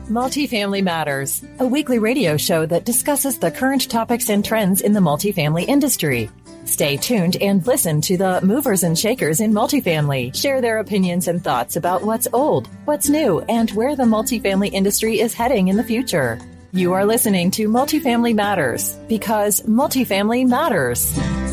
Multifamily Matters, a weekly radio show that discusses the current topics and trends in the multifamily industry. Stay tuned and listen to the movers and shakers in multifamily share their opinions and thoughts about what's old, what's new, and where the multifamily industry is heading in the future. You are listening to Multifamily Matters because multifamily matters.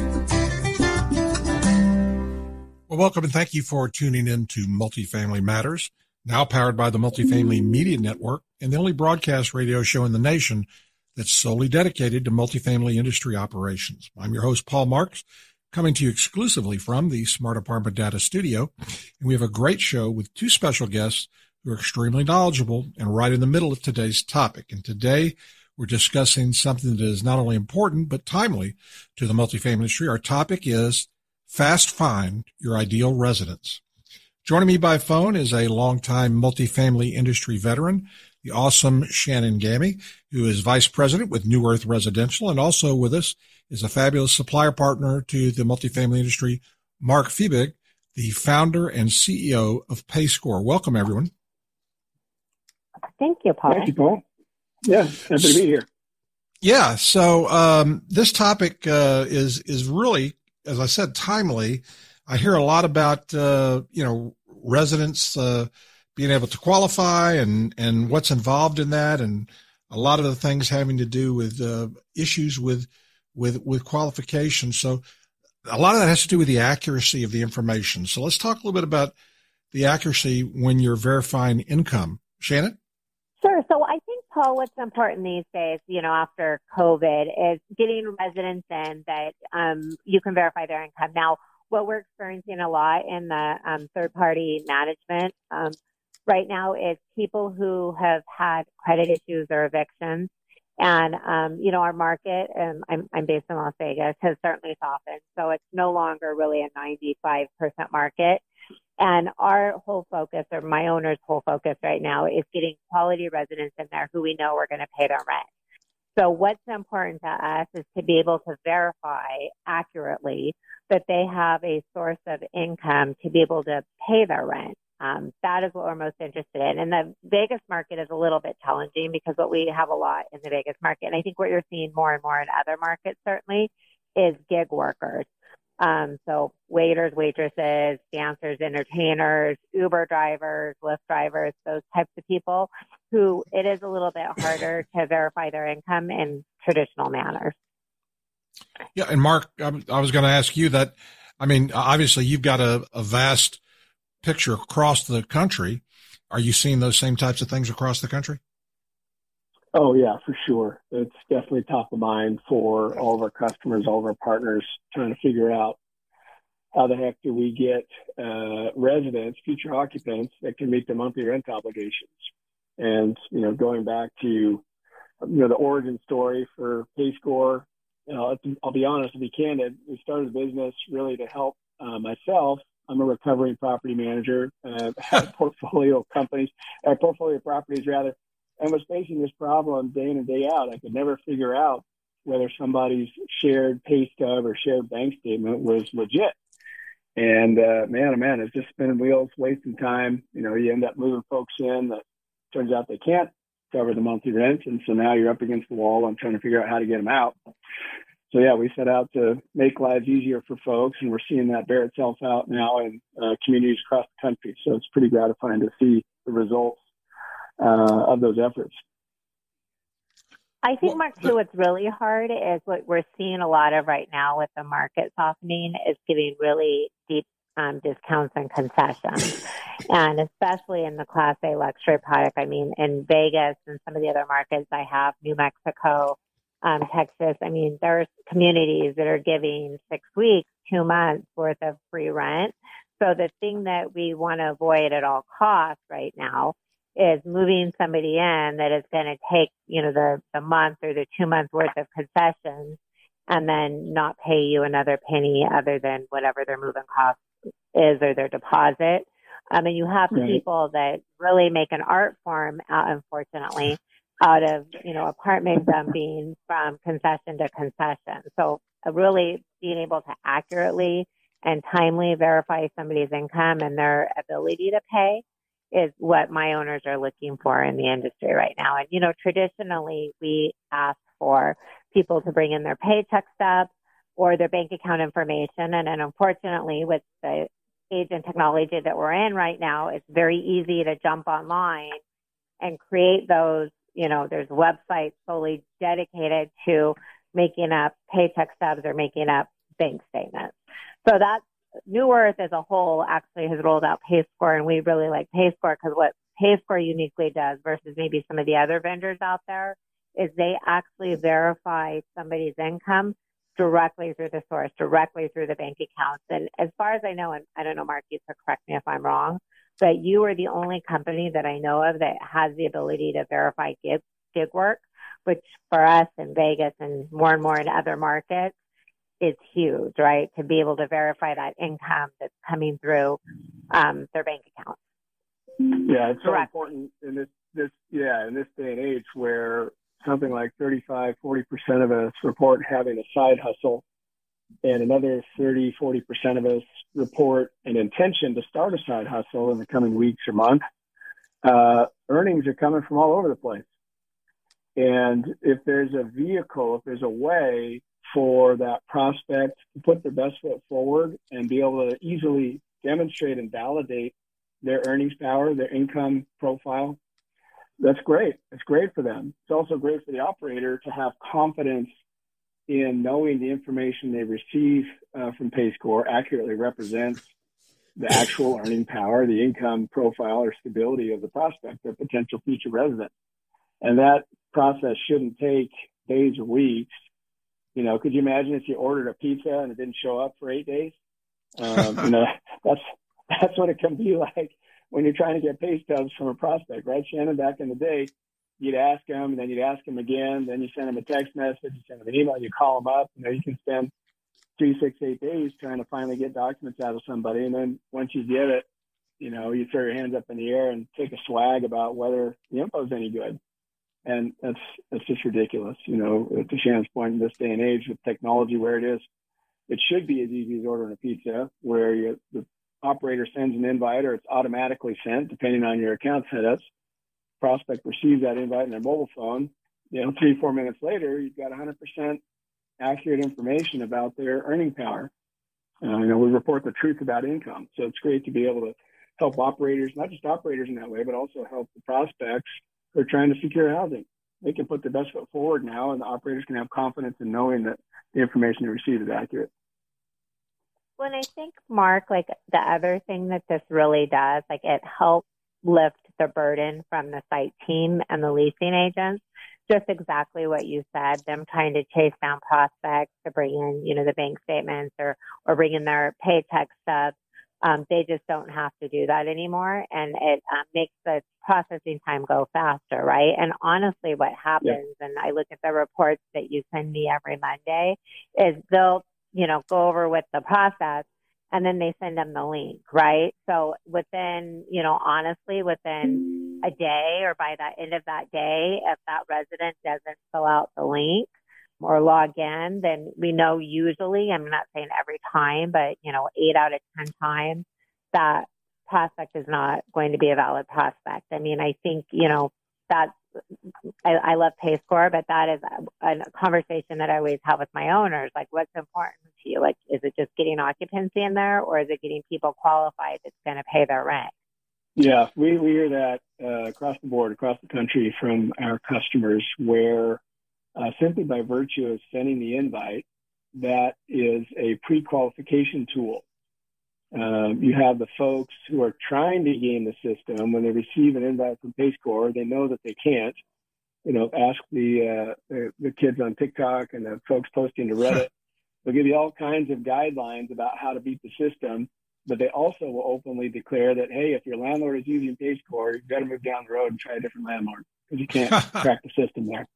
Well, welcome and thank you for tuning in to Multifamily Matters, now powered by the Multifamily Media Network and the only broadcast radio show in the nation that's solely dedicated to multifamily industry operations. I'm your host, Paul Marks, coming to you exclusively from the Smart Apartment Data Studio. And we have a great show with two special guests who are extremely knowledgeable and right in the middle of today's topic. And today we're discussing something that is not only important but timely to the multifamily industry. Our topic is Fast Find Your Ideal Residence. Joining me by phone is a longtime multifamily industry veteran, the awesome Shannon Gammy, who is vice president with New Earth Residential. And also with us is a fabulous supplier partner to the multifamily industry, Mark Fiebig, the founder and CEO of PayScore. Welcome, everyone. Thank you, Paul. Thank you, Paul. Yeah, happy to be here. Yeah, so this topic is really, as I said, timely. I hear a lot about, residents being able to qualify and what's involved in that, and a lot of the things having to do with issues with qualification. So a lot of that has to do with the accuracy of the information. So let's talk a little bit about the accuracy when you're verifying income. Shannon? Sure. So I think, Paul, what's important these days, after COVID is getting residents in that you can verify their income. Now, what we're experiencing a lot in the third-party management right now is people who have had credit issues or evictions. And, our market, I'm based in Las Vegas, has certainly softened. So it's no longer really a 95% market. And our whole focus, or my owner's whole focus right now, is getting quality residents in there who we know are going to pay their rent. So what's important to us is to be able to verify accurately that they have a source of income to be able to pay their rent. That is what we're most interested in. And the Vegas market is a little bit challenging because what we have a lot in the Vegas market, and I think what you're seeing more and more in other markets certainly, is gig workers. So waiters, waitresses, dancers, entertainers, Uber drivers, Lyft drivers, those types of people who it is a little bit harder to verify their income in traditional manners. Yeah. And Mark, I was going to ask you that. I mean, obviously you've got a vast picture across the country. Are you seeing those same types of things across the country? Oh, yeah, for sure. It's definitely top of mind for all of our customers, all of our partners, trying to figure out how the heck do we get residents, future occupants that can meet their monthly rent obligations. And, going back to, the origin story for PayScore, I'll be honest, to be candid, we started the business really to help myself. I'm a recovering property manager, have a portfolio of companies, a portfolio of properties rather, and was facing this problem day in and day out. I could never figure out whether somebody's shared pay stub or shared bank statement was legit. And man, it's just spinning wheels, wasting time. You end up moving folks in that turns out they can't cover the monthly rent. And so now you're up against the wall and trying to figure out how to get them out. So yeah, we set out to make lives easier for folks, and we're seeing that bear itself out now in communities across the country. So it's pretty gratifying to see the results of those efforts. I think, Mark, too, what's really hard is what we're seeing a lot of right now with the market softening is giving really deep discounts and concessions. And especially in the Class A luxury product, I mean, in Vegas and some of the other markets I have, New Mexico, Texas, I mean, there's communities that are giving 6 weeks, 2 months worth of free rent. So the thing that we want to avoid at all costs right now is moving somebody in that is going to take, the month or the 2 months worth of concessions and then not pay you another penny other than whatever their moving cost is or their deposit. And you have people that really make an art form, unfortunately, out of, apartment dumping from concession to concession. So really being able to accurately and timely verify somebody's income and their ability to pay is what my owners are looking for in the industry right now. And, traditionally we ask for people to bring in their paycheck stubs or their bank account information. And then unfortunately, with the age and technology that we're in right now, it's very easy to jump online and create those, there's websites solely dedicated to making up paycheck stubs or making up bank statements. So that's New Earth as a whole actually has rolled out PayScore, and we really like PayScore because what PayScore uniquely does versus maybe some of the other vendors out there is they actually verify somebody's income directly through the source, directly through the bank accounts. And as far as I know, and I don't know, Mark, you could correct me if I'm wrong, but you are the only company that I know of that has the ability to verify gig work, which for us in Vegas and more in other markets is huge, right? To be able to verify that income that's coming through their bank account. Yeah, it's so important in this day and age where something like 35-40% of us report having a side hustle, and another 30-40% of us report an intention to start a side hustle in the coming weeks or months. Earnings are coming from all over the place. And if there's a vehicle, if there's a way for that prospect to put their best foot forward and be able to easily demonstrate and validate their earnings power, their income profile, that's great. It's great for them. It's also great for the operator to have confidence in knowing the information they receive from PayScore accurately represents the actual earning power, the income profile or stability of the prospect, their potential future resident. And that process shouldn't take days or weeks. Could you imagine if you ordered a pizza and it didn't show up for 8 days? That's what it can be like when you're trying to get pay stubs from a prospect, right? Shannon, back in the day, you'd ask them, and then you'd ask them again, then you send them a text message, you send them an email, you call them up. You can spend 3, 6, 8 days trying to finally get documents out of somebody. And then once you get it, you throw your hands up in the air and take a swag about whether the info's any good. And that's just ridiculous. To Shannon's point, in this day and age with technology where it is, it should be as easy as ordering a pizza where the operator sends an invite or it's automatically sent depending on your account setups. Prospect receives that invite in their mobile phone. 3-4 minutes later, you've got 100% accurate information about their earning power. We report the truth about income. So it's great to be able to help operators, not just operators in that way, but also help the prospects who are trying to secure housing. They can put their best foot forward now, and the operators can have confidence in knowing that the information they receive is accurate. Well, and I think, Mark, the other thing that this really does, it helps lift the burden from the site team and the leasing agents. Just exactly what you said, them trying to chase down prospects to bring in, the bank statements or bring in their paycheck stubs. They just don't have to do that anymore. And it makes the processing time go faster, right? And honestly, what happens, and I look at the reports that you send me every Monday, is they'll, go over with the process and then they send them the link, right? So within, honestly, within a day or by the end of that day, if that resident doesn't fill out the link or log in, then we know usually, I'm not saying every time, but, 8 out of 10 times that prospect is not going to be a valid prospect. I mean, I think, that's, I love PayScore, but that is a conversation that I always have with my owners. What's important to you? Is it just getting occupancy in there, or is it getting people qualified that's going to pay their rent? Yeah, we hear that across the board, across the country from our customers where simply by virtue of sending the invite, that is a pre-qualification tool. You have the folks who are trying to game the system. When they receive an invite from PayScore, they know that they can't. Ask the kids on TikTok and the folks posting to Reddit. They'll give you all kinds of guidelines about how to beat the system, but they also will openly declare that, hey, if your landlord is using PayScore, you've got to move down the road and try a different landlord because you can't crack the system there.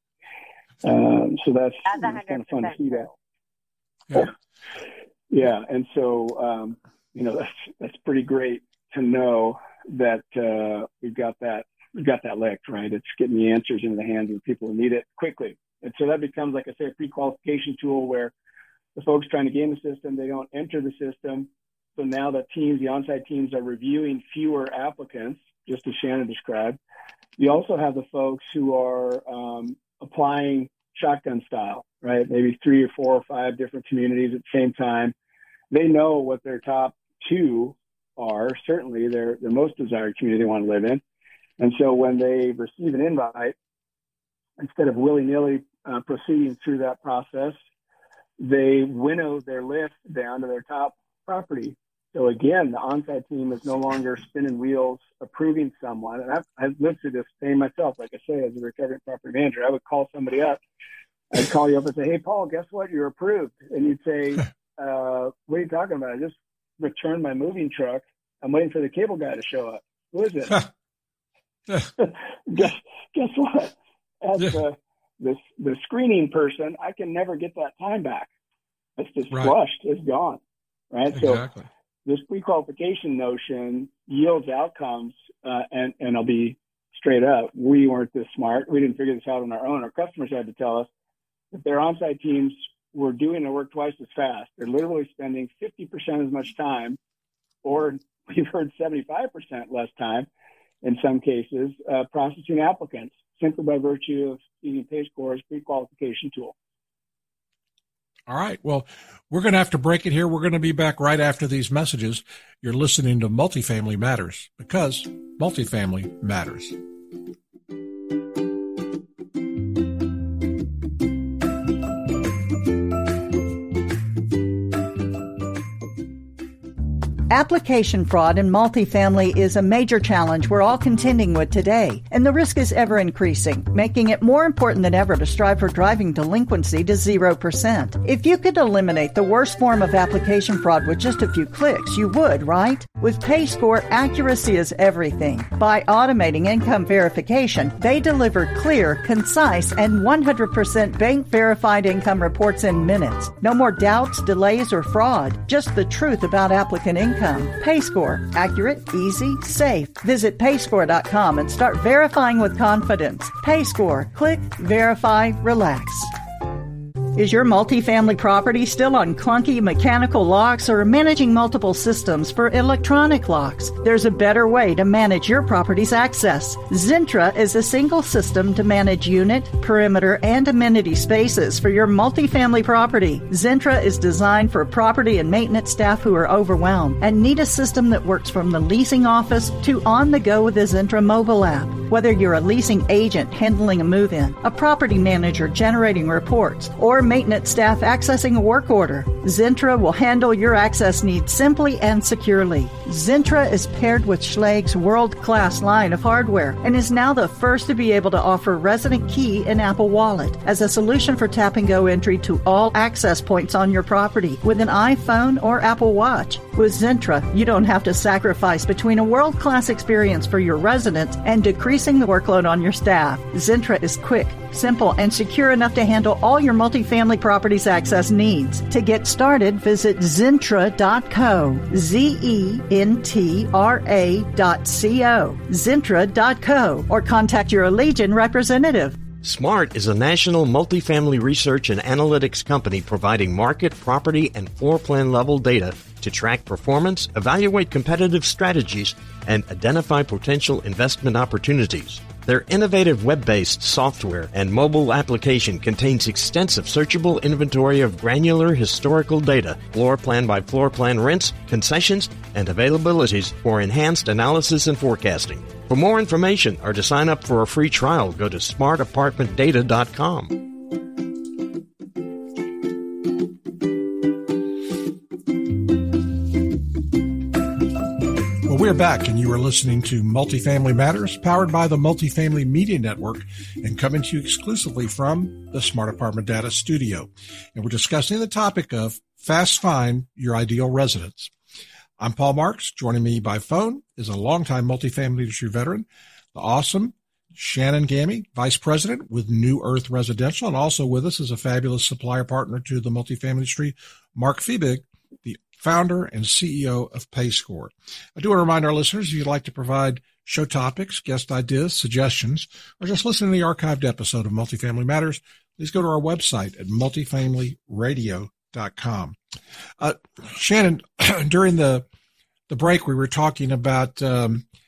So that's kind of fun to see that. Yeah. And so, that's pretty great to know that we've got that licked, right? It's getting the answers into the hands of the people who need it quickly. And so that becomes, like I say, a pre-qualification tool where the folks trying to game the system, they don't enter the system. So now the on-site teams are reviewing fewer applicants just as Shannon described. You also have the folks who are applying shotgun style, right? Maybe 3 or 4 or 5 different communities at the same time. They know what their top 2 are, certainly their most desired community they want to live in. And so when they receive an invite, instead of willy-nilly proceeding through that process, they winnow their list down to their top property. So again, the on-site team is no longer spinning wheels approving someone. And I've lived through this pain myself. Like I say, as a recovering property manager, I would call somebody up. I'd call you up and say, "Hey, Paul, guess what? You're approved." And you'd say, "What are you talking about? I just returned my moving truck. I'm waiting for the cable guy to show up. Who is it?" Guess what? As the screening person, I can never get that time back. It's just flushed. It's gone. Right. Exactly. So this pre-qualification notion yields outcomes, and I'll be straight up. We weren't this smart. We didn't figure this out on our own. Our customers had to tell us that their on-site teams were doing their work twice as fast. They're literally spending 50% as much time, or we've heard 75% less time in some cases, processing applicants, simply by virtue of using PayScore's pre-qualification tool. All right. Well, we're going to have to break it here. We're going to be back right after these messages. You're listening to Multifamily Matters, because multifamily matters. Application fraud in multifamily is a major challenge we're all contending with today, and the risk is ever increasing, making it more important than ever to strive for driving delinquency to 0%. If you could eliminate the worst form of application fraud with just a few clicks, you would, right? With PayScore, accuracy is everything. By automating income verification, they deliver clear, concise, and 100% bank-verified income reports in minutes. No more doubts, delays, or fraud, just the truth about applicant income. PayScore. Accurate, easy, safe. Visit payscore.com and start verifying with confidence. PayScore. Click, verify, relax. Is your multifamily property still on clunky mechanical locks or managing multiple systems for electronic locks? There's a better way to manage your property's access. Zentra is a single system to manage unit, perimeter, and amenity spaces for your multifamily property. Zentra is designed for property and maintenance staff who are overwhelmed and need a system that works from the leasing office to on the go with the Zentra mobile app. Whether you're a leasing agent handling a move-in, a property manager generating reports, or maintenance staff accessing a work order, Zentra will handle your access needs simply and securely. Zentra is paired with Schlag's world-class line of hardware and is now the first to be able to offer Resident Key in Apple Wallet as a solution for tap-and-go entry to all access points on your property with an iPhone or Apple Watch. With Zentra, you don't have to sacrifice between a world-class experience for your residents and decreasing the workload on your staff. Zentra is quick, simple, and secure enough to handle all your multifamily properties access needs. To get started, visit Zentra.co, Zentra.co, Zentra.co, or contact your Allegiant representative. SMART is a national multifamily research and analytics company providing market, property, and floor plan level data to track performance, evaluate competitive strategies, and identify potential investment opportunities. Their innovative web-based software and mobile application contains extensive searchable inventory of granular historical data, floor plan by floor plan rents, concessions, and availabilities for enhanced analysis and forecasting. For more information or to sign up for a free trial, go to smartapartmentdata.com. We're back, and you are listening to Multifamily Matters, powered by the Multifamily Media Network and coming to you exclusively from the Smart Apartment Data Studio. And we're discussing the topic of fast find your ideal residence. I'm Paul Marks. Joining me by phone is a longtime multifamily industry veteran, the awesome Shannon Gammy, Vice President with New Earth Residential, and also with us is a fabulous supplier partner to the multifamily industry, Mark Fiebig, the founder and CEO of PayScore. I do want to remind our listeners, if you'd like to provide show topics, guest ideas, suggestions, or just listen to the archived episode of Multifamily Matters, please go to our website at multifamilyradio.com. Shannon, during the break, we were talking about the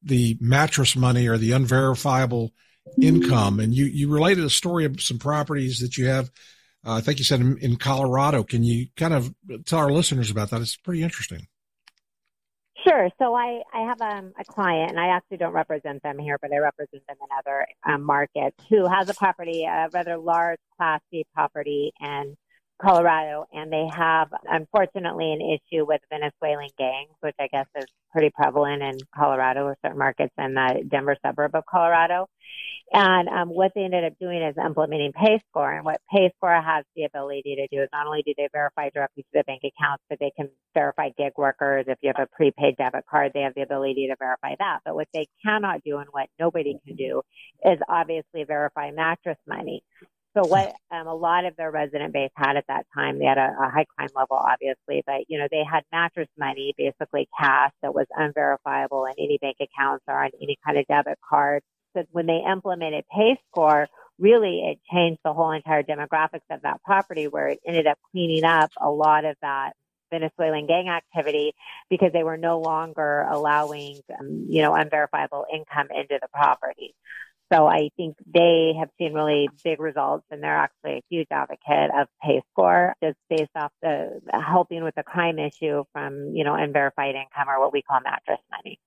the mattress money or the unverifiable income. And you related a story of some properties that you have, I think you said in Colorado. Can you kind of tell our listeners about that? It's pretty interesting. Sure. So I have a client, and I actually don't represent them here, but I represent them in other markets, who has a property, a rather large Class C property in Colorado, and they have, unfortunately, an issue with Venezuelan gangs, which I guess is pretty prevalent in Colorado or certain markets in the Denver suburb of Colorado. And what they ended up doing is implementing PayScore. And what PayScore has the ability to do is not only do they verify directly to the bank accounts, but they can verify gig workers. If you have a prepaid debit card, they have the ability to verify that. But what they cannot do, and what nobody can do, is obviously verify mattress money. So what a lot of their resident base had at that time, they had a high crime level, obviously, but, they had mattress money, basically cash, that was unverifiable in any bank accounts or on any kind of debit card. So when they implemented PayScore, really it changed the whole entire demographics of that property, where it ended up cleaning up a lot of that Venezuelan gang activity, because they were no longer allowing, unverifiable income into the property. So I think they have seen really big results, and they're actually a huge advocate of PayScore, just based off the helping with the crime issue from, unverified income, or what we call mattress money.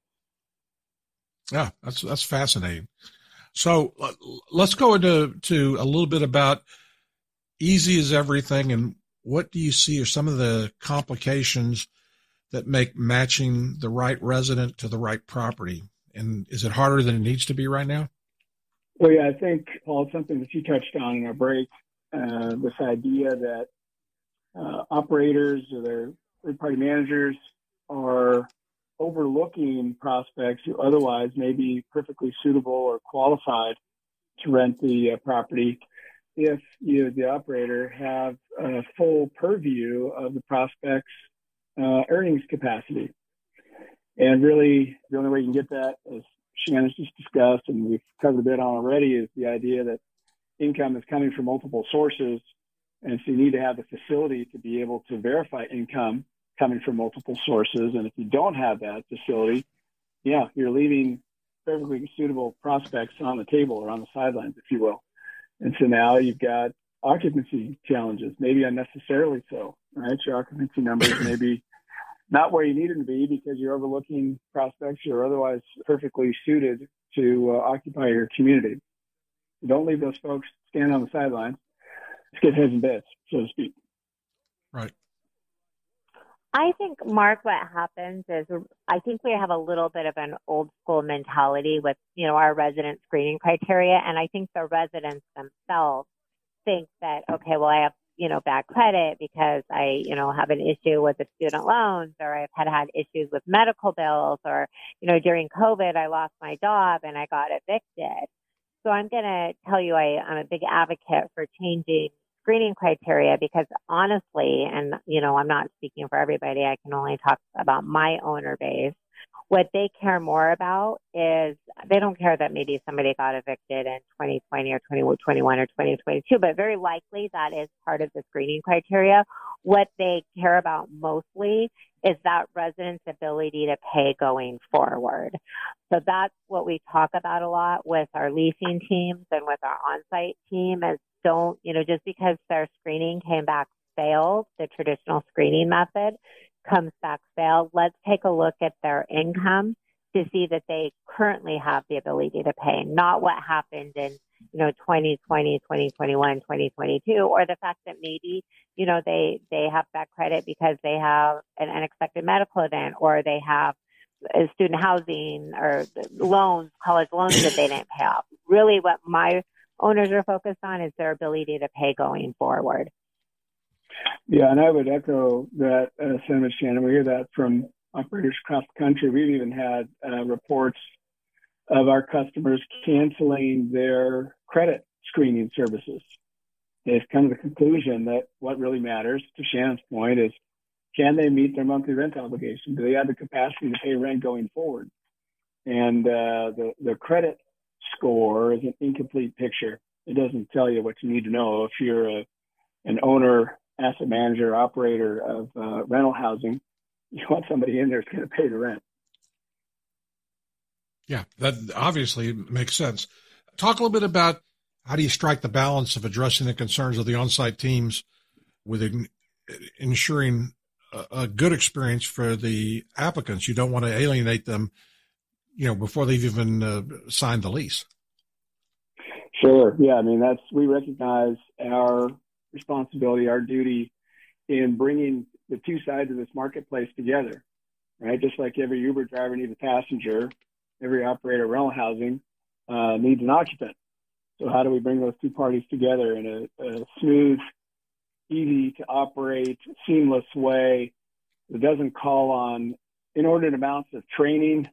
Yeah, that's fascinating. So let's go into a little bit about Easy is Everything, and what do you see are some of the complications that make matching the right resident to the right property? And is it harder than it needs to be right now? Well, yeah, I think, Paul, it's something that you touched on in our break, this idea that operators or their third-party managers are overlooking prospects who otherwise may be perfectly suitable or qualified to rent the property if you, the operator, have a full purview of the prospect's earnings capacity. And really, the only way you can get that, as Shannon's just discussed, and we've covered a bit on already, is the idea that income is coming from multiple sources. And so you need to have the facility to be able to verify income coming from multiple sources. And if you don't have that facility, you're leaving perfectly suitable prospects on the table or on the sidelines, if you will. And so now you've got occupancy challenges, maybe unnecessarily so, right? Your occupancy numbers may be not where you need them to be because you're overlooking prospects who are otherwise perfectly suited to occupy your community. Don't leave those folks standing on the sidelines. Let's get heads in beds, so to speak. Right. I think, Mark, what happens is I think we have a little bit of an old school mentality with, our resident screening criteria. And I think the residents themselves think that, okay, well, I have, bad credit because I, have an issue with the student loans, or I've had issues with medical bills, or, during COVID, I lost my job and I got evicted. So I'm going to tell you, I'm a big advocate for changing screening criteria, because honestly, and, I'm not speaking for everybody, I can only talk about my owner base. What they care more about is they don't care that maybe somebody got evicted in 2020 or 2021 or 2022, but very likely that is part of the screening criteria. What they care about mostly is that resident's ability to pay going forward. So that's what we talk about a lot with our leasing teams and with our on-site team, is don't, just because their screening came back failed, the traditional screening method comes back failed, let's take a look at their income to see that they currently have the ability to pay, not what happened in, 2020, 2021, 2022, or the fact that maybe, they have that credit because they have an unexpected medical event, or they have student housing or loans, college loans that they didn't pay off. Really what my owners are focused on is their ability to pay going forward. Yeah, and I would echo that sentiment, Shannon. We hear that from operators across the country. We've even had reports of our customers canceling their credit screening services. They've come to the conclusion that what really matters, to Shannon's point, is can they meet their monthly rent obligation? Do they have the capacity to pay rent going forward? And the credit score is an incomplete picture. It doesn't tell you what you need to know. If you're an owner, asset manager, operator of rental housing, you want somebody in there who's going to pay the rent. Yeah, that obviously makes sense. Talk a little bit about how do you strike the balance of addressing the concerns of the on-site teams with ensuring a good experience for the applicants. You don't want to alienate them, before they've even signed the lease. Sure. Yeah. I mean, we recognize our responsibility, our duty in bringing the two sides of this marketplace together, right? Just like every Uber driver needs a passenger, every operator of rental housing needs an occupant. So how do we bring those two parties together in a smooth, easy to operate, seamless way that doesn't call on inordinate amounts of training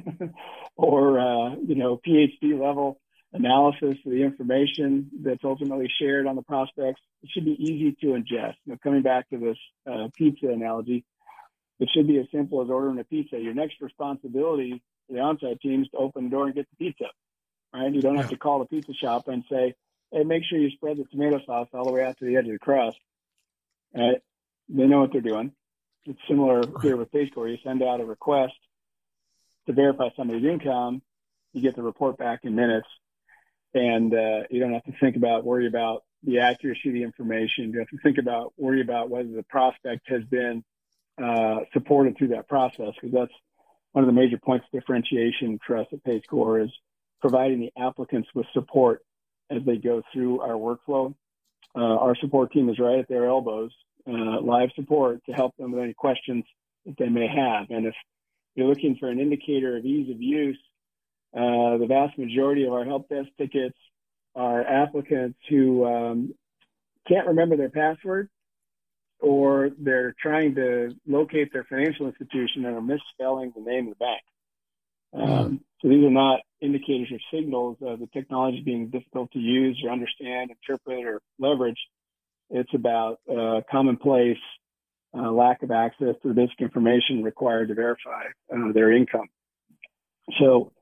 or, PhD level analysis of the information that's ultimately shared on the prospects? It should be easy to ingest. Coming back to this pizza analogy, it should be as simple as ordering a pizza. Your next responsibility for the on-site team is to open the door and get the pizza, right? You don't have to call the pizza shop and say, hey, make sure you spread the tomato sauce all the way out to the edge of the crust. Right? They know what they're doing. It's similar here with PayScore. You send out a request to verify somebody's income. You get the report back in minutes. And you don't have to worry about the accuracy of the information. You have to worry about whether the prospect has been supported through that process, because that's one of the major points of differentiation for us at PayScore is providing the applicants with support as they go through our workflow. Our support team is right at their elbows, live support to help them with any questions that they may have. And if you're looking for an indicator of ease of use, the vast majority of our help desk tickets are applicants who can't remember their password, or they're trying to locate their financial institution and are misspelling the name of the bank. So these are not indicators or signals of the technology being difficult to use or understand, interpret, or leverage. It's about commonplace lack of access to the basic information required to verify their income. So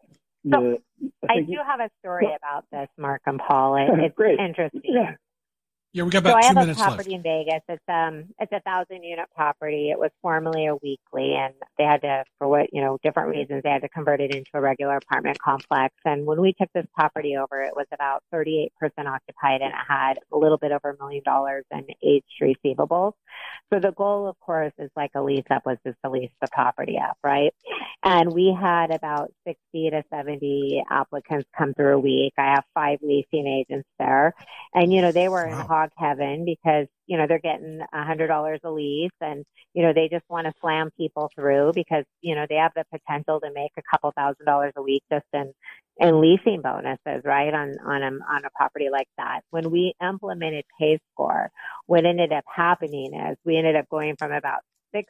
I do have a story about this, Mark and Paul. It's great. Interesting. Yeah, we got about 2 minutes left. So I have a property in Vegas. It's a 1,000-unit property. It was formerly a weekly, and they had to, for different reasons, they had to convert it into a regular apartment complex. And when we took this property over, it was about 38% occupied, and it had a little bit over $1 million in aged receivables. So the goal, of course, is like a lease up, was just to lease the property up, right? And we had about 60 to 70 applicants come through a week. I have 5 leasing agents there, and they were in hog heaven because they're getting $100 a lease, and they just want to slam people through because they have the potential to make a couple $1,000s a week just in leasing bonuses, right, on a property like that. When we implemented PayScore, what ended up happening is we ended up going from about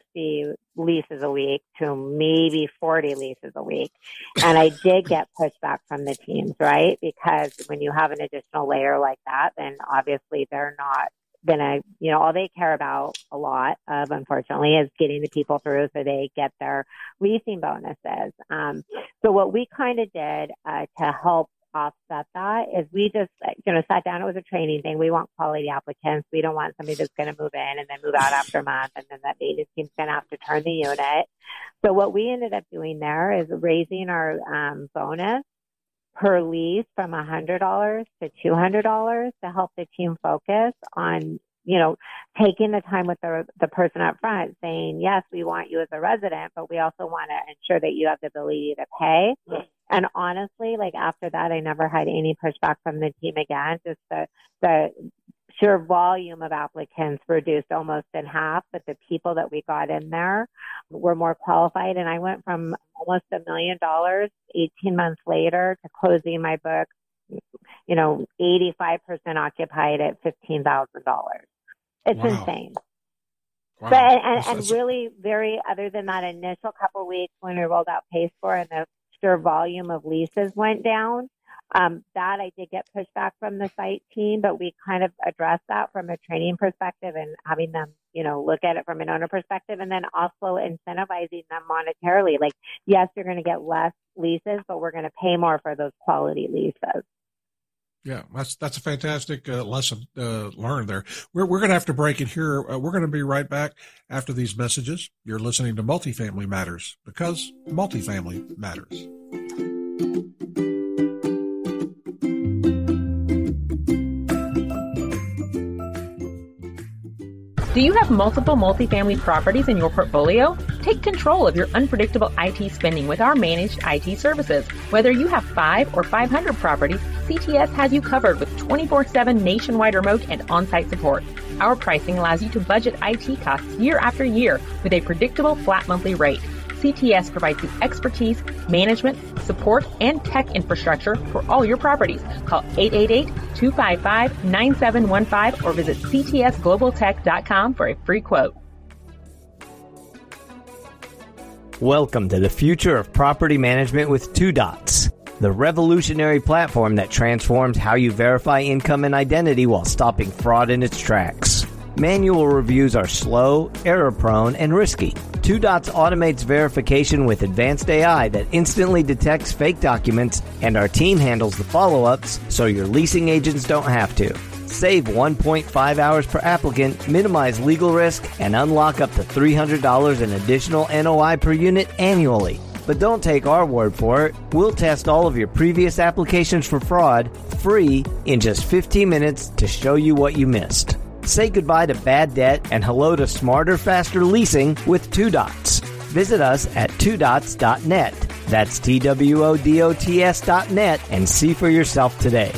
60 leases a week to maybe 40 leases a week. And I did get pushback from the teams, right? Because when you have an additional layer like that, then obviously they're not going to, all they care about a lot of, unfortunately, is getting the people through so they get their leasing bonuses. So what we kind of did to help offset that is we just, sat down. It was a training thing. We want quality applicants. We don't want somebody that's going to move in and then move out after a month, and then that maintenance team's going to have to turn the unit. So what we ended up doing there is raising our bonus per lease from $100 to $200 to help the team focus on, taking the time with the person up front, saying, yes, we want you as a resident, but we also want to ensure that you have the ability to pay. And honestly, after that, I never had any pushback from the team again. Just the sheer volume of applicants reduced almost in half, but the people that we got in there were more qualified. And I went from almost $1 million 18 months later to closing my book, 85% occupied at $15,000. It's insane. Wow. But, and really very, other than that initial couple of weeks when we rolled out PayScore and the sheer volume of leases went down, that I did get pushback from the site team, but we kind of addressed that from a training perspective and having them, look at it from an owner perspective, and then also incentivizing them monetarily. Like, yes, you're going to get less leases, but we're going to pay more for those quality leases. Yeah, that's a fantastic lesson learned there. We're going to have to break it here. We're going to be right back after these messages. You're listening to Multifamily Matters, because multifamily matters. Do you have multiple multifamily properties in your portfolio? Take control of your unpredictable IT spending with our managed IT services. Whether you have 5 or 500 properties, CTS has you covered with 24/7 nationwide remote and on-site support. Our pricing allows you to budget IT costs year after year with a predictable flat monthly rate. CTS provides the expertise, management, support, and tech infrastructure for all your properties. Call 888-255-9715 or visit ctsglobaltech.com for a free quote. Welcome to the future of property management with 2Dots, the revolutionary platform that transforms how you verify income and identity while stopping fraud in its tracks. Manual reviews are slow, error-prone, and risky. 2Dots automates verification with advanced AI that instantly detects fake documents, and our team handles the follow-ups so your leasing agents don't have to. Save 1.5 hours per applicant, minimize legal risk, and unlock up to $300 in additional NOI per unit annually. But don't take our word for it. We'll test all of your previous applications for fraud free in just 15 minutes to show you what you missed. Say goodbye to bad debt and hello to smarter, faster leasing with 2Dots. Visit us at 2dots.net. That's TWODOTS.net and see for yourself today.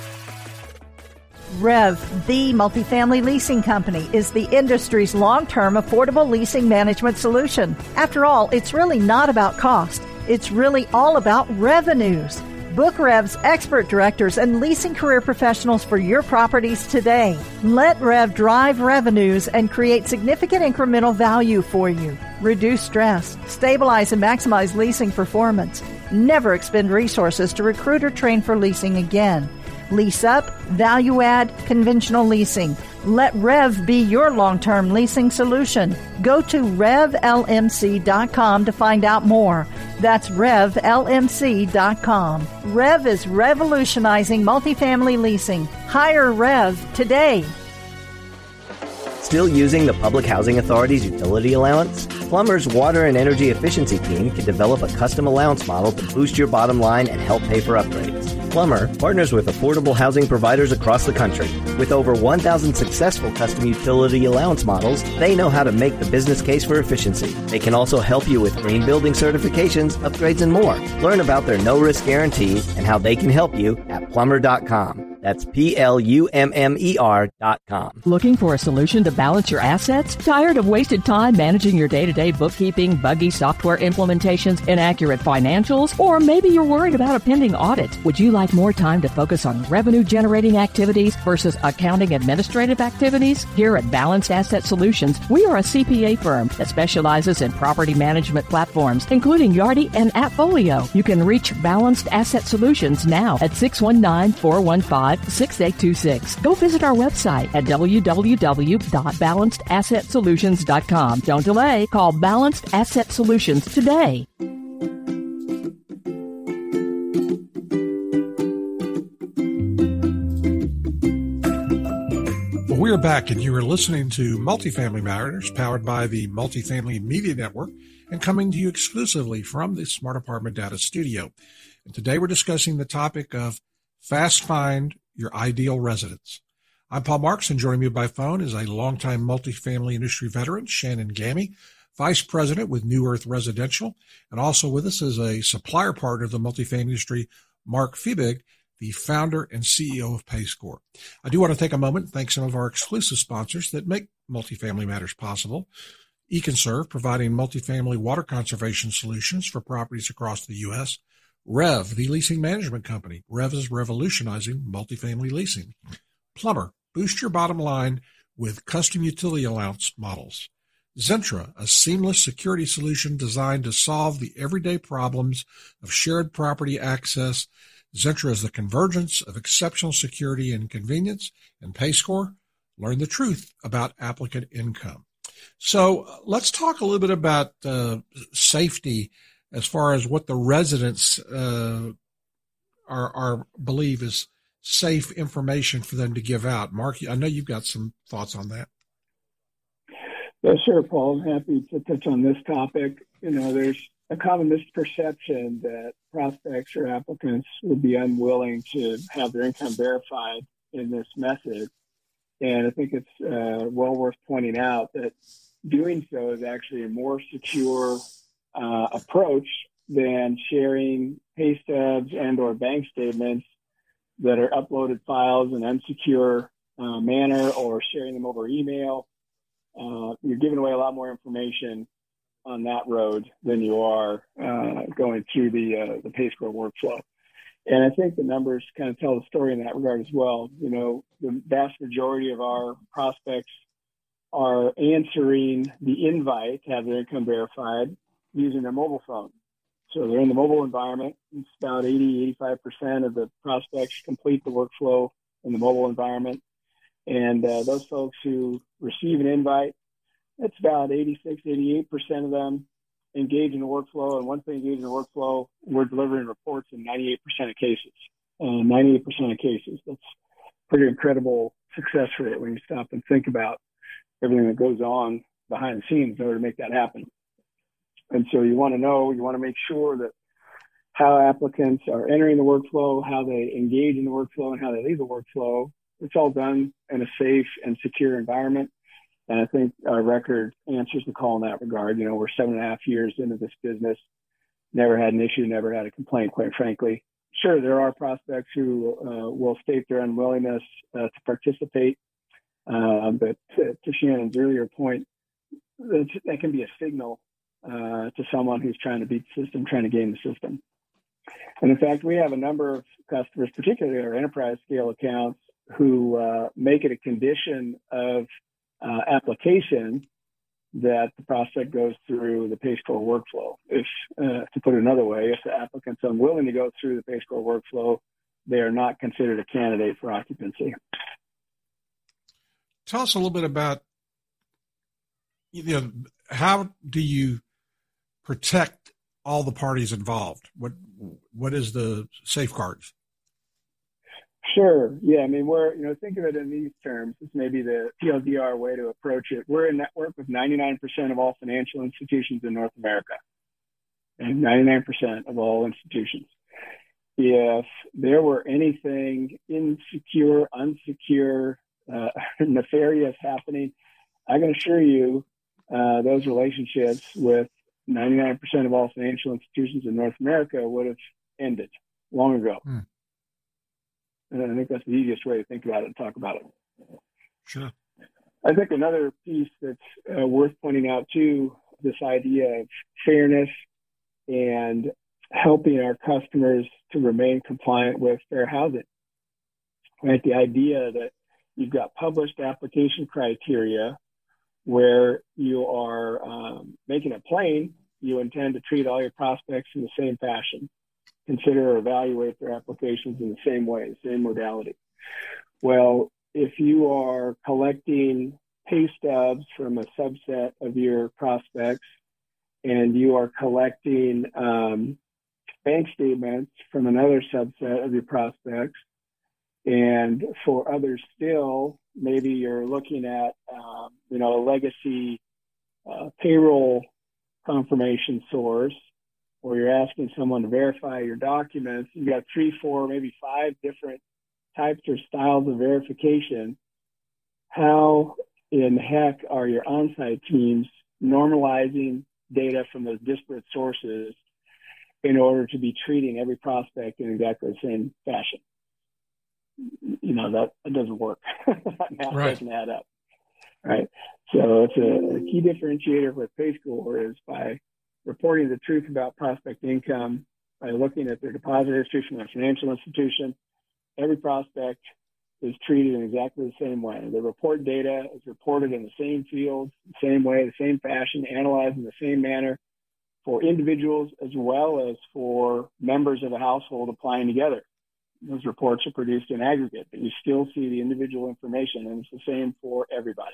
Rev, the multifamily leasing company, is the industry's long-term affordable leasing management solution. After all, it's really not about cost. It's really all about revenues. Book Rev's expert directors and leasing career professionals for your properties today. Let Rev drive revenues and create significant incremental value for you. Reduce stress, stabilize and maximize leasing performance. Never expend resources to recruit or train for leasing again. Lease up, value add, conventional leasing. Let Rev be your long-term leasing solution. Go to RevLMC.com to find out more. That's RevLMC.com. Rev is revolutionizing multifamily leasing. Hire Rev today. Still using the Public Housing Authority's utility allowance? Plumber's Water and Energy Efficiency team can develop a custom allowance model to boost your bottom line and help pay for upgrades. Plumber partners with affordable housing providers across the country. With over 1,000 successful custom utility allowance models, they know how to make the business case for efficiency. They can also help you with green building certifications, upgrades, and more. Learn about their no-risk guarantee and how they can help you at plumber.com. That's PLUMMER.com. Looking for a solution to balance your assets? Tired of wasted time managing your day-to-day bookkeeping, buggy software implementations, inaccurate financials? Or maybe you're worried about a pending audit. Would you like more time to focus on revenue-generating activities versus accounting administrative activities? Here at Balanced Asset Solutions, we are a CPA firm that specializes in property management platforms, including Yardi and Appfolio. You can reach Balanced Asset Solutions now at 619-415-6826. Go visit our website at www.balancedasset.solutions.com. Don't delay. Call Balanced Asset Solutions today. Well, we're back, and you are listening to Multifamily Matters, powered by the Multifamily Media Network, and coming to you exclusively from the Smart Apartment Data Studio. And today we're discussing the topic of Fast Find Your Ideal Residence. I'm Paul Marks, and joining me by phone is a longtime multifamily industry veteran, Shannon Gammy, Vice President with New Earth Residential, and also with us is a supplier partner of the multifamily industry, Mark Fiebig, the founder and CEO of PayScore. I do want to take a moment and thank some of our exclusive sponsors that make Multifamily Matters possible. EconServe, providing multifamily water conservation solutions for properties across the U.S. Rev, the leasing management company. Rev is revolutionizing multifamily leasing. Plumber, boost your bottom line with custom utility allowance models. Zentra, a seamless security solution designed to solve the everyday problems of shared property access. Zentra is the convergence of exceptional security and convenience. And PayScore, learn the truth about applicant income. So let's talk a little bit about safety as far as what the residents believe is safe information for them to give out. Mark, I know you've got some thoughts on that. Yeah, sure, Paul. I'm happy to touch on this topic. There's a common misperception that prospects or applicants would be unwilling to have their income verified in this method. And I think it's well worth pointing out that doing so is actually a more secure approach than sharing pay stubs and or bank statements that are uploaded files in an unsecure manner, or sharing them over email. You're giving away a lot more information on that road than you are going through the PayScore workflow. And I think the numbers kind of tell the story in that regard as well. You know, the vast majority of our prospects are answering the invite to have their income verified using their mobile phone. So they're in the mobile environment. It's about 85% of the prospects complete the workflow in the mobile environment. And those folks who receive an invite, it's about 88% of them engage in the workflow. And once they engage in the workflow, we're delivering reports in 98% of cases. 98% of cases. That's pretty incredible success rate when you stop and think about everything that goes on behind the scenes in order to make that happen. And so you want to make sure that how applicants are entering the workflow, how they engage in the workflow, and how they leave the workflow, it's all done in a safe and secure environment. And I think our record answers the call in that regard. You know, we're 7.5 years into this business, never had an issue, never had a complaint, quite frankly. Sure, there are prospects who will state their unwillingness to participate. But to Shannon's earlier point, that can be a signal to someone who's trying to beat the system, trying to game the system. And in fact, we have a number of customers, particularly our enterprise scale accounts, who make it a condition of application that the prospect goes through the PayScore workflow. If, to put it another way, if the applicant's unwilling to go through the PayScore workflow, they are not considered a candidate for occupancy. Tell us a little bit about, how do you protect all the parties involved? What is the safeguards? Sure. Yeah. I mean, think of it in these terms. This may be the TLDR way to approach it. We're a network with 99% of all financial institutions in North America, and 99% of all institutions. If there were anything insecure, unsecure, nefarious happening, I can assure you those relationships with 99% of all financial institutions in North America would have ended long ago. And I think that's the easiest way to think about it and talk about it. Sure. I think another piece that's worth pointing out too, this idea of fairness and helping our customers to remain compliant with fair housing. Right? The idea that you've got published application criteria where you are making it plain you intend to treat all your prospects in the same fashion, consider or evaluate their applications in the same way, same modality. Well, if you are collecting pay stubs from a subset of your prospects and you are collecting bank statements from another subset of your prospects, and for others still, maybe you're looking at, a legacy payroll confirmation source, or you're asking someone to verify your documents. You've got 3, 4, maybe 5 different types or styles of verification. How in heck are your on-site teams normalizing data from those disparate sources in order to be treating every prospect in exactly the same fashion? That doesn't work. That math doesn't add up. Right. So it's a key differentiator with PayScore is by reporting the truth about prospect income, by looking at their deposit history from their financial institution. Every prospect is treated in exactly the same way. The report data is reported in the same fields, the same way, the same fashion, analyzed in the same manner for individuals as well as for members of a household applying together. Those reports are produced in aggregate, but you still see the individual information, and it's the same for everybody.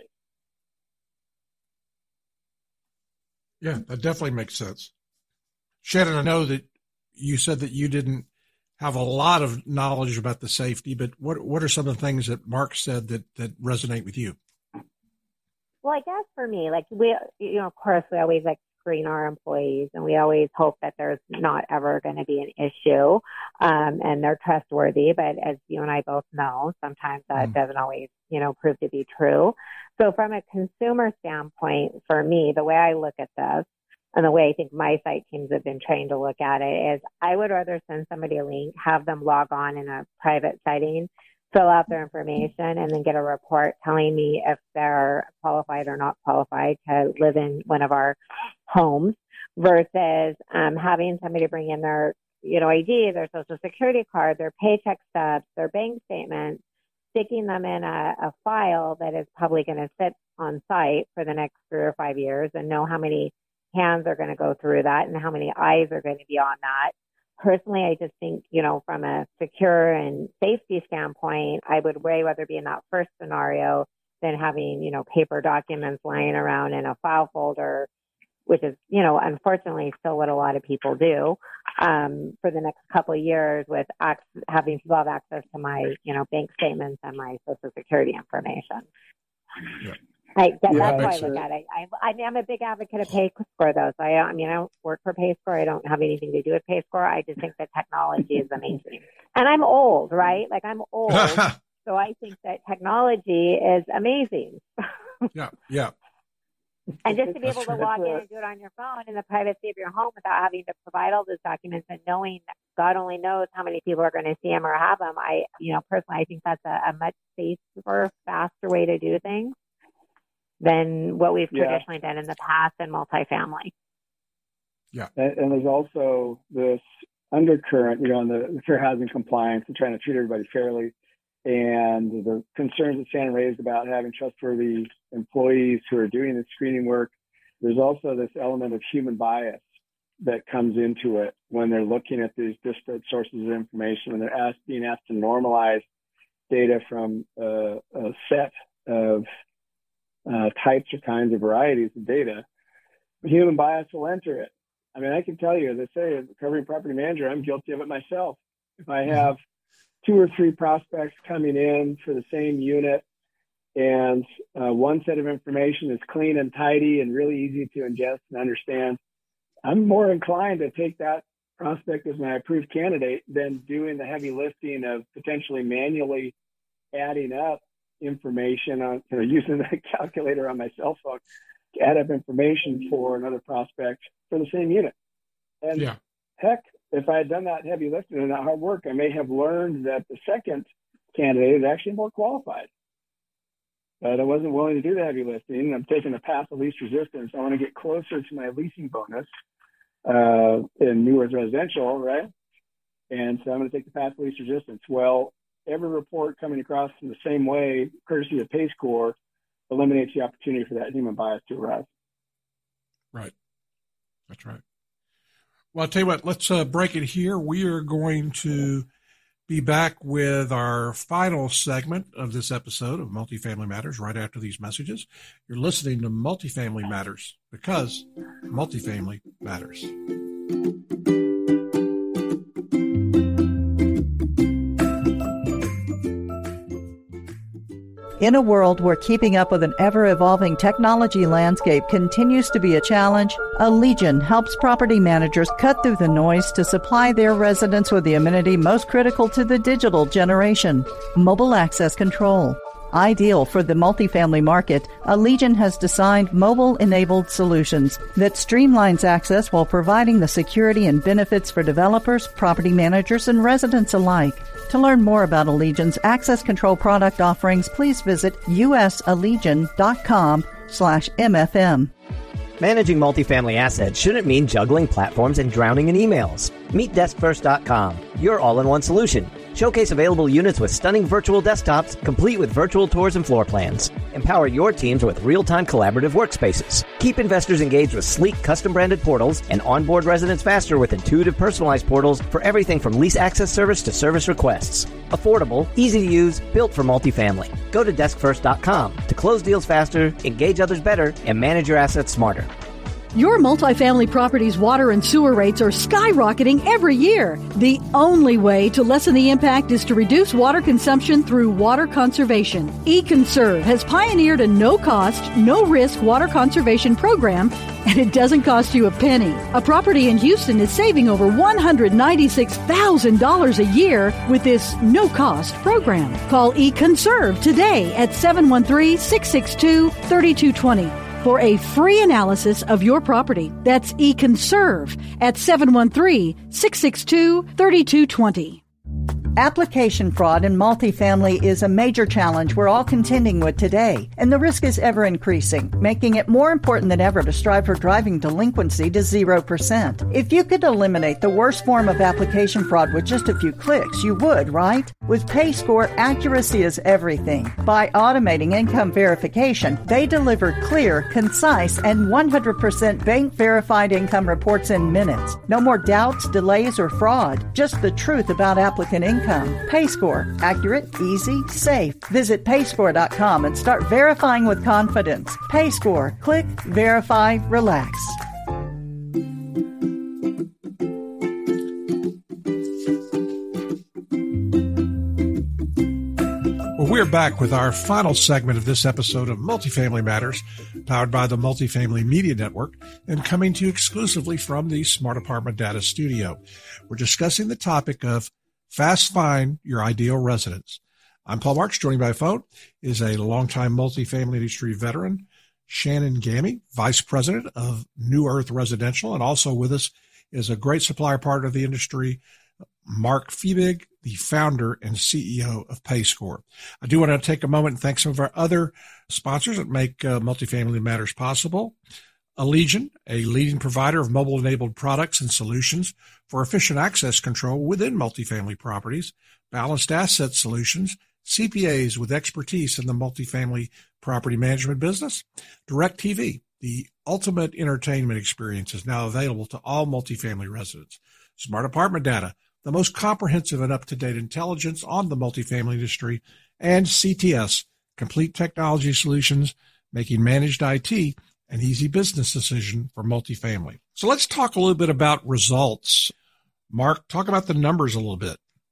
Yeah, that definitely makes sense. Shannon, I know that you said that you didn't have a lot of knowledge about the safety, but what are some of the things that Mark said that resonate with you? Well, I guess for me, we, of course, we always screen our employees, and we always hope that there's not ever going to be an issue, and they're trustworthy. But as you and I both know, sometimes that doesn't always, prove to be true. So from a consumer standpoint, for me, the way I look at this, and the way I think my site teams have been trained to look at it, is I would rather send somebody a link, have them log on in a private setting, fill out their information, and then get a report telling me if they're qualified or not qualified to live in one of our homes, versus having somebody bring in their ID, their social security card, their paycheck stubs, their bank statements, sticking them in a file that is probably going to sit on site for the next 3 or 5 years, and know how many hands are going to go through that and how many eyes are going to be on that. Personally, I just think, from a secure and safety standpoint, I would way rather be in that first scenario than having, paper documents lying around in a file folder, which is, unfortunately still what a lot of people do, for the next couple of years, with having people have access to my, bank statements and my social security information. Yeah. That's why I look at it. I'm a big advocate of PayScore, though. So I don't work for PayScore. I don't have anything to do with PayScore. I just think that technology is amazing. And I'm old, right? Like, I'm old. So I think that technology is amazing. Yeah. And just to be able to log in and do it on your phone in the privacy of your home without having to provide all those documents, and knowing God only knows how many people are going to see them or have them. Personally, I think that's a much safer, faster way to do things than what we've traditionally done in the past in multifamily. Yeah. And there's also this undercurrent, in the fair housing compliance and trying to treat everybody fairly, and the concerns that Shannon raised about having trustworthy employees who are doing the screening work. There's also this element of human bias that comes into it when they're looking at these disparate sources of information, when they're being asked to normalize data from a set of types or kinds of varieties of data. Human bias will enter it. I mean, I can tell you, as I say, as a recovering property manager, I'm guilty of it myself. If I have 2 or 3 prospects coming in for the same unit, and one set of information is clean and tidy and really easy to ingest and understand, I'm more inclined to take that prospect as my approved candidate than doing the heavy lifting of potentially manually adding up information on, using the calculator on my cell phone to add up information for another prospect for the same unit. And heck, if I had done that heavy lifting and that hard work, I may have learned that the second candidate is actually more qualified. But I wasn't willing to do the heavy lifting. I'm taking the path of least resistance. I want to get closer to my leasing bonus in New Earth Residential, right? And so I'm going to take the path of least resistance. Well, every report coming across in the same way, courtesy of PayScore, eliminates the opportunity for that human bias to arise. Right. That's right. Well, I'll tell you what, let's break it here. We are going to be back with our final segment of this episode of Multifamily Matters right after these messages. You're listening to Multifamily Matters, because multifamily matters. In a world where keeping up with an ever-evolving technology landscape continues to be a challenge, Allegion helps property managers cut through the noise to supply their residents with the amenity most critical to the digital generation: mobile access control. Ideal for the multifamily market, Allegion has designed mobile-enabled solutions that streamlines access while providing the security and benefits for developers, property managers, and residents alike. To learn more about Allegion's access control product offerings, please visit usallegion.com/MFM. Managing multifamily assets shouldn't mean juggling platforms and drowning in emails. Meet DeskFirst.com, your all-in-one solution. Showcase available units with stunning virtual desktops, complete with virtual tours and floor plans. Empower your teams with real-time collaborative workspaces. Keep investors engaged with sleek, custom-branded portals, and onboard residents faster with intuitive, personalized portals for everything from lease access service to service requests. Affordable, easy to use, built for multifamily. Go to DeskFirst.com to close deals faster, engage others better, and manage your assets smarter. Your multifamily property's water and sewer rates are skyrocketing every year. The only way to lessen the impact is to reduce water consumption through water conservation. eConserve has pioneered a no-cost, no-risk water conservation program, and it doesn't cost you a penny. A property in Houston is saving over $196,000 a year with this no-cost program. Call eConserve today at 713-662-3220 for a free analysis of your property. That's eConserve at 713-662-3220. Application fraud in multifamily is a major challenge we're all contending with today, and the risk is ever increasing, making it more important than ever to strive for driving delinquency to 0%. If you could eliminate the worst form of application fraud with just a few clicks, you would, right? With PayScore, accuracy is everything. By automating income verification, they deliver clear, concise, and 100% bank-verified income reports in minutes. No more doubts, delays, or fraud. Just the truth about applicant income. PayScore. Accurate, easy, safe. Visit payscore.com and start verifying with confidence. PayScore. Click, verify, relax. Well, we're back with our final segment of this episode of Multifamily Matters, powered by the Multifamily Media Network and coming to you exclusively from the Smart Apartment Data Studio. We're discussing the topic of Fast Find Your Ideal Residence. I'm Paul Marks. Joining by phone is a longtime multifamily industry veteran, Shannon Gammy, Vice President of New Earth Residential, and also with us is a great supplier partner of the industry, Mark Fiebig, the founder and CEO of PayScore. I do want to take a moment and thank some of our other sponsors that make Multifamily Matters possible. Allegion, a leading provider of mobile-enabled products and solutions for efficient access control within multifamily properties. Balanced Asset Solutions, CPAs with expertise in the multifamily property management business. DirecTV, the ultimate entertainment experience, is now available to all multifamily residents. Smart Apartment Data, the most comprehensive and up-to-date intelligence on the multifamily industry. And CTS, complete technology solutions, making managed IT an easy business decision for multifamily. So let's talk a little bit about results. Mark, talk about the numbers a little bit.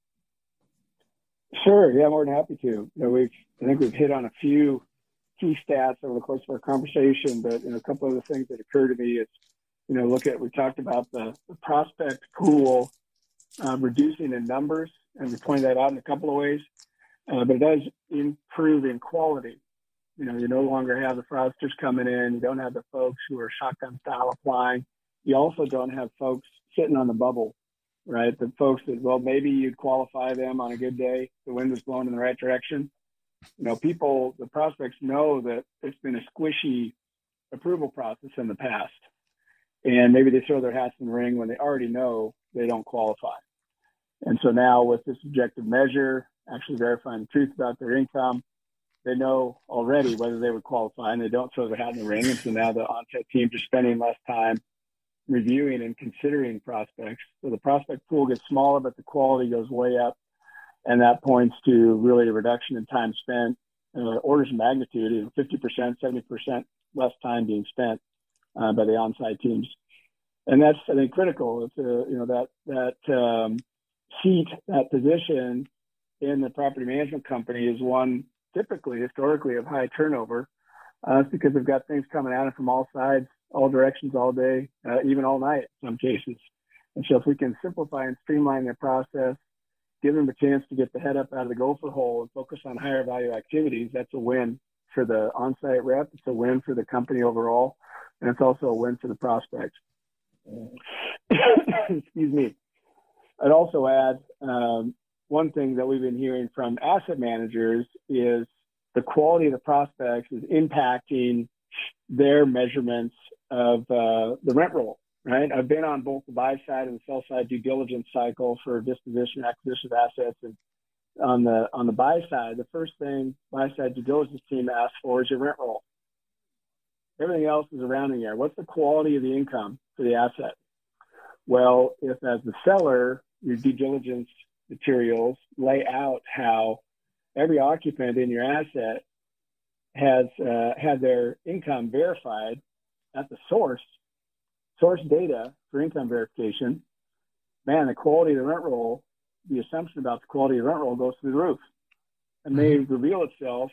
Sure. Yeah, more than happy to. I think we've hit on a few key stats over the course of our conversation, but a couple of the things that occur to me is, we talked about the prospect pool reducing in numbers, and we pointed that out in a couple of ways, but it does improve in quality. You no longer have the fraudsters coming in. You don't have the folks who are shotgun style applying. You also don't have folks sitting on the bubble, right? The folks that, maybe you'd qualify them on a good day. The wind was blowing in the right direction. The prospects know that it's been a squishy approval process in the past. And maybe they throw their hats in the ring when they already know they don't qualify. And so now with this objective measure, actually verifying the truth about their income, they know already whether they would qualify, and they don't throw their hat in the ring. And so now the on-site teams are spending less time reviewing and considering prospects. So the prospect pool gets smaller, but the quality goes way up. And that points to really a reduction in time spent, orders of magnitude, 50%, 70% less time being spent by the on-site teams. And that's, I think, critical. It's that seat, that position in the property management company is one typically, historically, of high turnover. It's because they've got things coming at them from all sides, all directions, all day, even all night in some cases. And so if we can simplify and streamline their process, give them a chance to get the head up out of the gopher hole and focus on higher value activities, that's a win for the on-site rep. It's a win for the company overall. And it's also a win for the prospect. Excuse me. I'd also add one thing that we've been hearing from asset managers is the quality of the prospects is impacting their measurements of the rent roll, right? I've been on both the buy side and the sell side due diligence cycle for disposition, acquisition of assets. And on the buy side, the first thing buy side due diligence team asks for is your rent roll. Everything else is a rounding error. What's the quality of the income for the asset? Well, if as the seller, your due diligence materials lay out how every occupant in your asset has had their income verified at the source, source data for income verification, man, the quality of the rent roll, the assumption about the quality of the rent roll goes through the roof. And may reveal itself,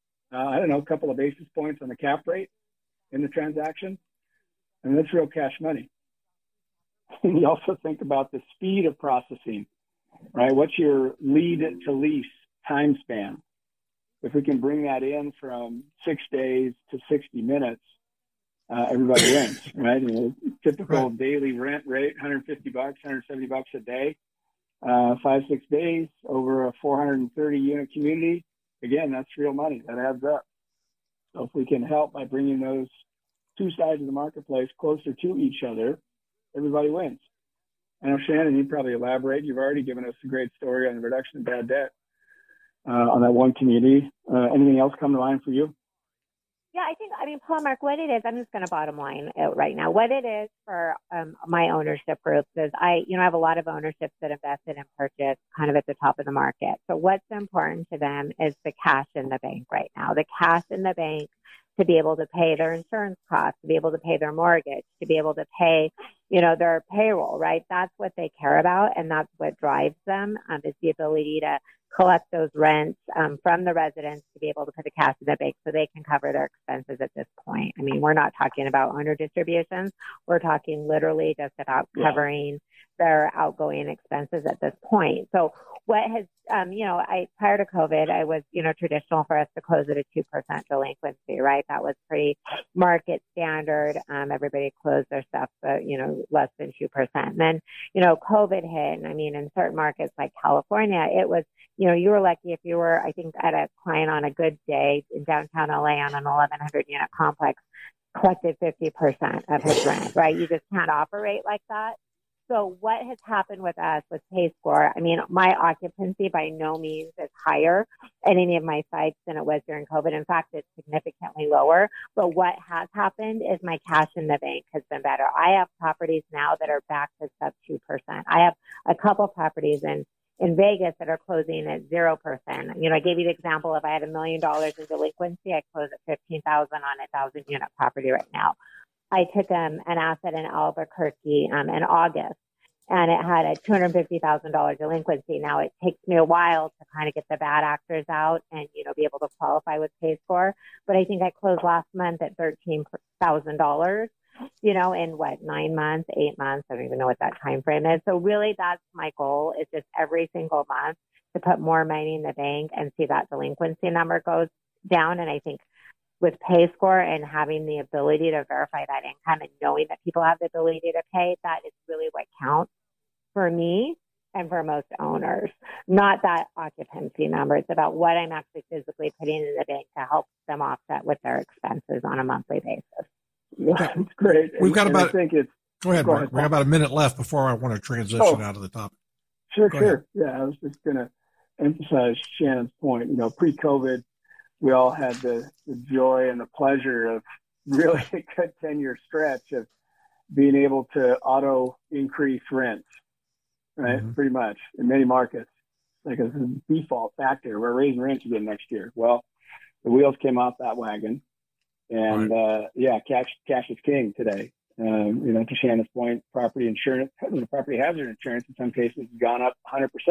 a couple of basis points on the cap rate in the transaction. And that's real cash money. And you also think about the speed of processing, right? What's your lead to lease time span? If we can bring that in from 6 days to 60 minutes, everybody wins, right? Typical daily rent rate, $150, $170 a day, 5-6 days over a 430 unit community. Again, that's real money. That adds up. So if we can help by bringing those two sides of the marketplace closer to each other, everybody wins. I know, Shannon, you'd probably elaborate. You've already given us a great story on the reduction of bad debt on that one community. Anything else come to mind for you? Yeah, Paul, Mark, what it is, I'm just going to bottom line it right now. What it is for my ownership groups is I have a lot of ownerships that invested and purchased kind of at the top of the market. So what's important to them is the cash in the bank right now, the cash in the bank to be able to pay their insurance costs, to be able to pay their mortgage, to be able to pay, their payroll, right? That's what they care about. And that's what drives them is the ability to collect those rents from the residents to be able to put the cash in the bank so they can cover their expenses at this point. I mean, we're not talking about owner distributions. We're talking literally just about covering their outgoing expenses at this point. So what has, prior to COVID, I was, traditional for us to close at a 2% delinquency, right? That was pretty market standard. Everybody closed their stuff, but, less than 2%. And then, COVID hit. And in certain markets like California, it was, you were lucky if you were, I think, at a client on a good day in downtown LA on an 1,100 unit complex, collected 50% of his rent, right? You just can't operate like that. So what has happened with us with PayScore, my occupancy by no means is higher at any of my sites than it was during COVID. In fact, it's significantly lower. But what has happened is my cash in the bank has been better. I have properties now that are back to sub 2%. I have a couple properties in Vegas that are closing at 0%. I gave you the example of I had $1 million in delinquency. I close at $15,000 on a 1,000 unit property right now. I took an asset in Albuquerque in August, and it had a $250,000 delinquency. Now it takes me a while to kind of get the bad actors out and be able to qualify with PayScore. But I think I closed last month at $13,000. In 9 months, 8 months, I don't even know what that time frame is. So really that's my goal, is just every single month to put more money in the bank and see that delinquency number goes down. And I think with PayScore and having the ability to verify that income and knowing that people have the ability to pay, that is really what counts for me and for most owners, not that occupancy number. It's about what I'm actually physically putting in the bank to help them offset with their expenses on a monthly basis. That's great. We've got about, go ahead, Mark. We have about a minute left before I want to transition out of the topic. Sure. Yeah, I was just going to emphasize Shannon's point. Pre-COVID, we all had the joy and the pleasure of really a good 10-year stretch of being able to auto increase rents, right? Mm-hmm. Pretty much in many markets, like a default factor. We're raising rents again next year. Well, the wheels came off that wagon, and cash is king today. To Shannon's point, property insurance, property hazard insurance in some cases has gone up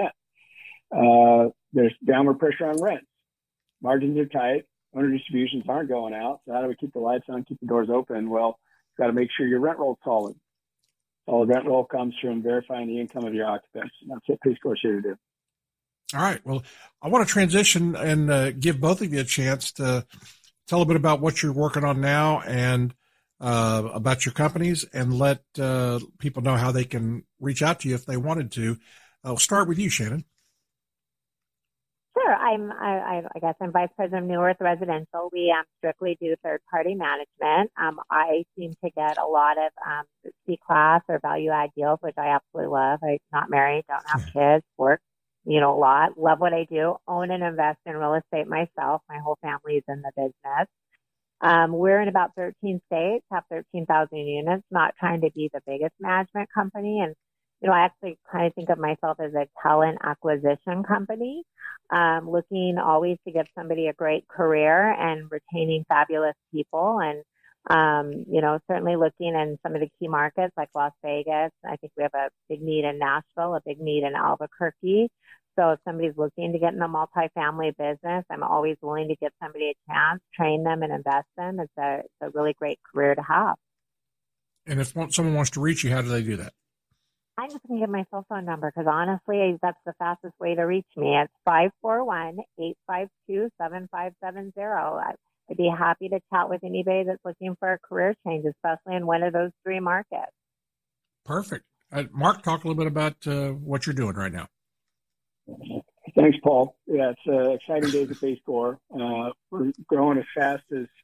100%. There's downward pressure on rents. Margins are tight. Owner distributions aren't going out. So how do we keep the lights on, keep the doors open? Well, you've got to make sure your rent roll is solid. Solid rent roll comes from verifying the income of your occupants. And that's what PayScore is here to do. All right. Well, I want to transition and give both of you a chance to tell a bit about what you're working on now and about your companies, and let people know how they can reach out to you if they wanted to. I'll start with you, Shannon. Sure. I guess I'm Vice President of New Earth Residential. We strictly do third-party management. I seem to get a lot of C-class or value-add deals, which I absolutely love. I'm not married, don't have kids, work, a lot. Love what I do. Own and invest in real estate myself. My whole family is in the business. We're in about 13 states, have 13,000 units, not trying to be the biggest management company. And, I actually kind of think of myself as a talent acquisition company, looking always to give somebody a great career and retaining fabulous people. And Certainly looking in some of the key markets like Las Vegas. I think we have a big need in Nashville, a big need in Albuquerque. So if somebody's looking to get in the multifamily business, I'm always willing to give somebody a chance, train them, and invest them. It's a really great career to have. And if someone wants to reach you, how do they do that? I'm just going to give my cell phone number because honestly, that's the fastest way to reach me. It's 541-852-7570. I'd be happy to chat with anybody that's looking for a career change, especially in one of those three markets. Perfect. Mark, talk a little bit about what you're doing right now. Thanks, Paul. Yeah, it's exciting days at PayScore. We're growing as fast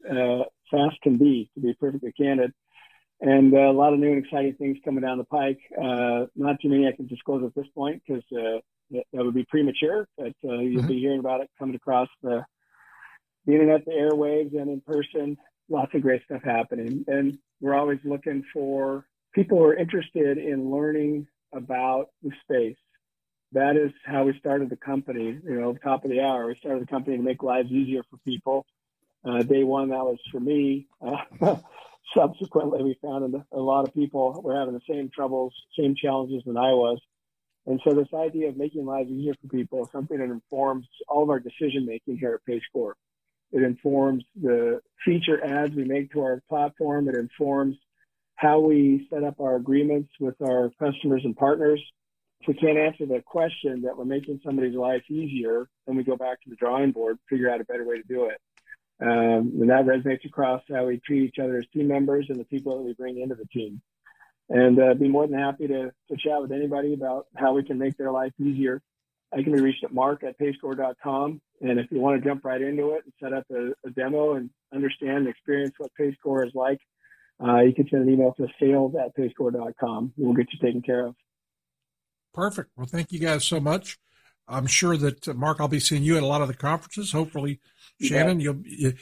can be, to be perfectly candid. And a lot of new and exciting things coming down the pike. Not too many I can disclose at this point because that would be premature, but you'll be hearing about it coming across the internet, the airwaves, and in person. Lots of great stuff happening. And we're always looking for people who are interested in learning about the space. That is how we started the company. Top of the hour, we started the company to make lives easier for people. Day one, that was for me. Subsequently, we found a lot of people were having the same troubles, same challenges than I was. And so this idea of making lives easier for people is something that informs all of our decision-making here at PayScore. It informs the feature adds we make to our platform. It informs how we set up our agreements with our customers and partners. If we can't answer the question that we're making somebody's life easier, then we go back to the drawing board, figure out a better way to do it. And that resonates across how we treat each other as team members and the people that we bring into the team. And be more than happy to chat with anybody about how we can make their life easier. I can be reached at mark@payscore.com. And if you want to jump right into it and set up a demo and understand and experience what PayScore is like, you can send an email to sales@payscore.com. We'll get you taken care of. Perfect. Well, thank you guys so much. I'm sure that Mark, I'll be seeing you at a lot of the conferences. Hopefully, Shannon, you're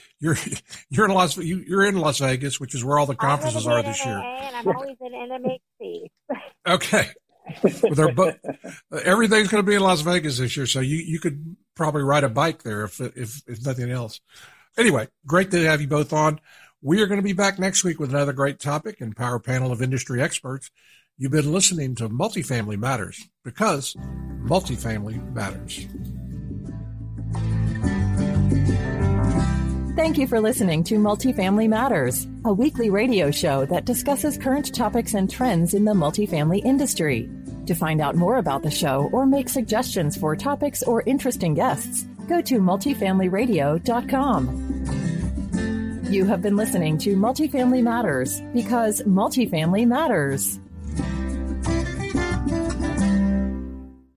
in Las Vegas, which is where all the conferences are this year. And I'm always in NMHC. Okay. Well, everything's going to be in Las Vegas this year, so you could probably ride a bike there if nothing else. Anyway, great to have you both on. We are going to be back next week with another great topic and power panel of industry experts. You've been listening to Multifamily Matters because multifamily matters. Thank you for listening to Multifamily Matters, a weekly radio show that discusses current topics and trends in the multifamily industry. To find out more about the show or make suggestions for topics or interesting guests, go to multifamilyradio.com. You have been listening to Multifamily Matters because multifamily matters.